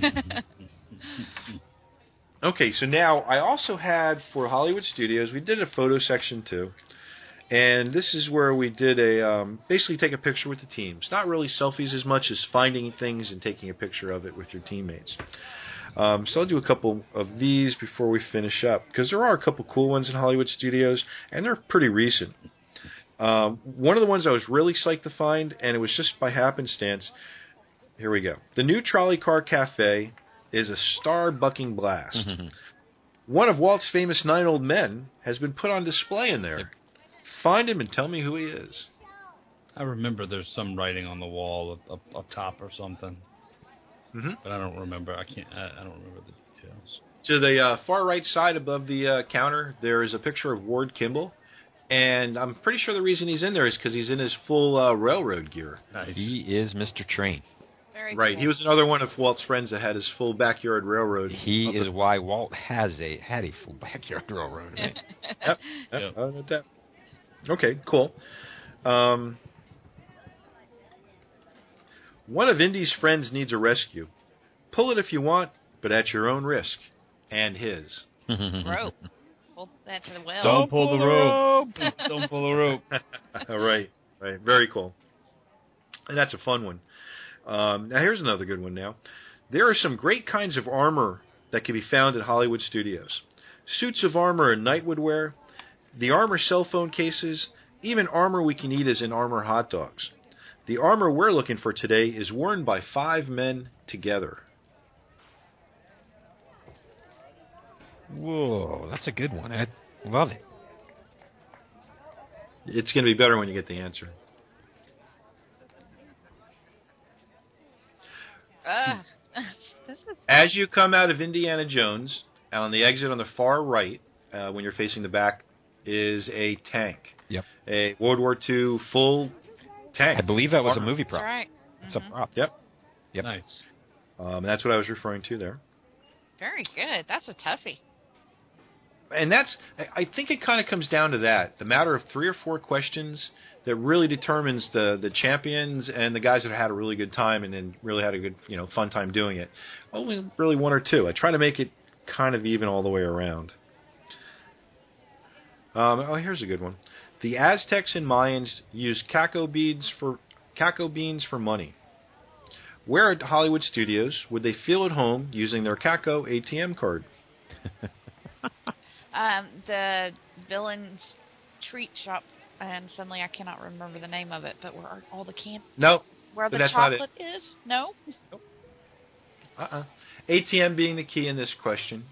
Okay, so now I also had for Hollywood Studios, we did a photo section too. And this is where we did basically take a picture with the teams. Not really selfies as much as finding things and taking a picture of it with your teammates. So I'll do a couple of these before we finish up, because there are a couple cool ones in Hollywood Studios, and they're pretty recent. One of the ones I was really psyched to find, and it was just by happenstance. Here we go. The new Trolley Car Cafe is a star-bucking blast. One of Walt's famous 9 old men has been put on display in there. Yep. Find him and tell me who he is. I remember there's some writing on the wall up top or something. But I don't remember. I don't remember the details. To the far right side above the counter, there is a picture of Ward Kimball. And I'm pretty sure the reason he's in there is because he's in his full railroad gear. Nice. He is Mr. Train. Very Right. cool. He was another one of Walt's friends that had his full backyard railroad. He is why Walt had a full backyard railroad. Right? Yep. Yep. No doubt. Okay, cool. One of Indy's friends needs a rescue. Pull it if you want, but at your own risk. And his. Rope. Pull that to the well. Don't pull the rope. Don't pull the rope. Right. Very cool. And that's a fun one. Now here's another good one now. There are some great kinds of armor that can be found at Hollywood Studios. Suits of armor and Knightwood wear, the armor cell phone cases, even armor we can eat as in armor hot dogs. The armor we're looking for today is worn by 5 men together. Whoa, that's a good one, Ed. Love it. It's going to be better when you get the answer. This is As you come out of Indiana Jones, on the exit on the far right, when you're facing the back, is a tank. Yep. A World War II full tank. I believe that was a Armor. movie prop. That's right. It's a prop. Yep. Nice. That's what I was referring to there. Very good. That's a toughie. And I think it kind of comes down to that. The matter of 3 or 4 questions that really determines the champions and the guys that had a really good time and then really had a good, fun time doing it. Only really 1 or 2. I try to make it kind of even all the way around. Here's a good one. The Aztecs and Mayans used caco beans for money. Where at Hollywood Studios would they feel at home using their caco ATM card? The Villains Treat Shop, and suddenly I cannot remember the name of it, but where all the No. where but the that's not it. chocolate is? No? ATM being the key in this question.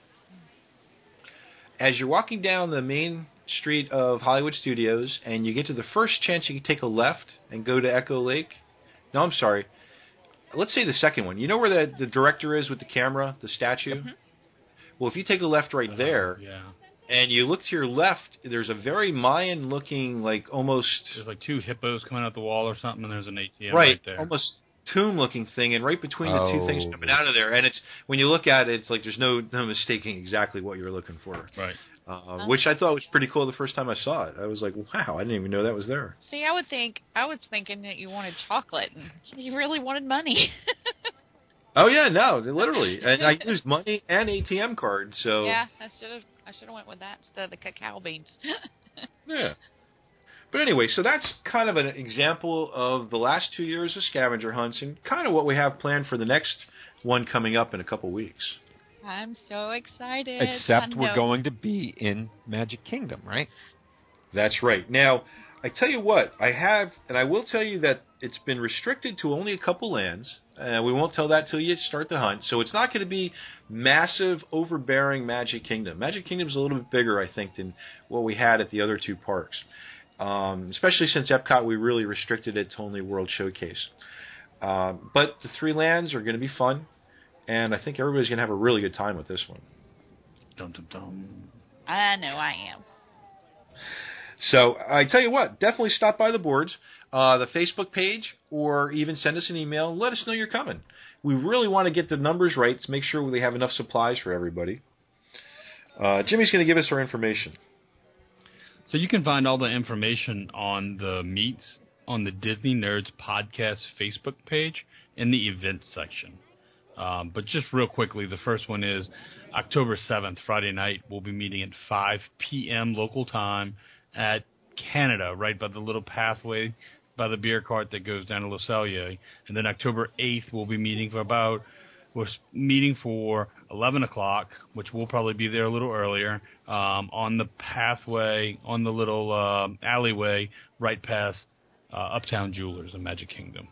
As you're walking down the main street of Hollywood Studios and you get to the first chance you can take a left and go to Echo Lake. No, I'm sorry. Let's say the second one. You know where the director is with the camera, the statue? Mm-hmm. Well, if you take a left right there, Yeah. and you look to your left, there's a very Mayan-looking, like almost... There's like 2 hippos coming out the wall or something, and there's an ATM right there. Almost tomb-looking thing, and right between the 2 things coming out of there. And it's when you look at it, it's like there's no mistaking exactly what you're looking for. Right. Which I thought was pretty cool the first time I saw it. I was like, wow, I didn't even know that was there. See, I was thinking that you wanted chocolate, and you really wanted money. Oh yeah, no, literally. And I used money and ATM card, so Yeah, I should have went with that instead of the cacao beans. yeah. But anyway, so that's kind of an example of the last 2 years of scavenger hunts and kind of what we have planned for the next one coming up in a couple weeks. I'm so excited. Except we're going to be in Magic Kingdom, right? That's right. Now, I tell you what, I will tell you that it's been restricted to only a couple lands. We won't tell that till you start the hunt. So it's not going to be massive, overbearing Magic Kingdom. Magic Kingdom's a little bit bigger, I think, than what we had at the other 2 parks. Especially since Epcot, we really restricted it to only World Showcase. But the 3 lands are going to be fun, and I think everybody's going to have a really good time with this one. Dum dum dum. I know I am. So I tell you what, definitely stop by the boards, the Facebook page, or even send us an email and let us know you're coming. We really want to get the numbers right to make sure we have enough supplies for everybody. Jimmy's going to give us our information. So you can find all the information on the meets on the Disney Nerds Podcast Facebook page in the events section. But just real quickly, the first one is October 7th, Friday night. We'll be meeting at 5 p.m. local time at Canada, right by the little pathway by the beer cart that goes down to Le Cellier. And then October 8th, we're meeting for 11 o'clock, which we'll probably be there a little earlier, on the pathway, on the little alleyway right past Uptown Jewelers in Magic Kingdom.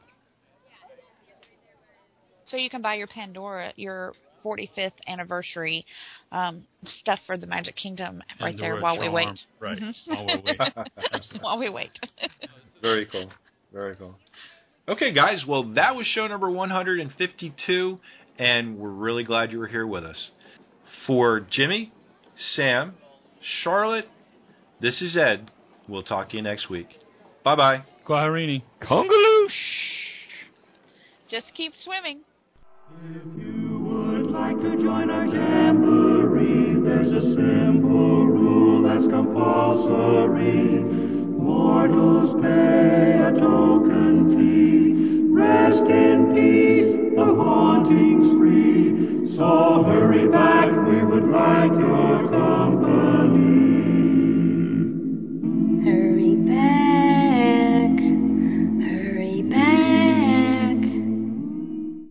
So you can buy your Pandora, your 45th anniversary stuff for the Magic Kingdom right Pandora there while we wait. charm. Right. Mm-hmm. While we wait. While we wait. Very cool. Very cool. Okay, guys. Well, that was show number 152, and we're really glad you were here with us. For Jimmy, Sam, Charlotte, this is Ed. We'll talk to you next week. Bye-bye. Quaharini. Congaloosh! Just keep swimming. If you would like to join our jamboree, there's a simple rule that's compulsory. Mortals pay a token fee. Rest in peace, the haunting's free. So hurry back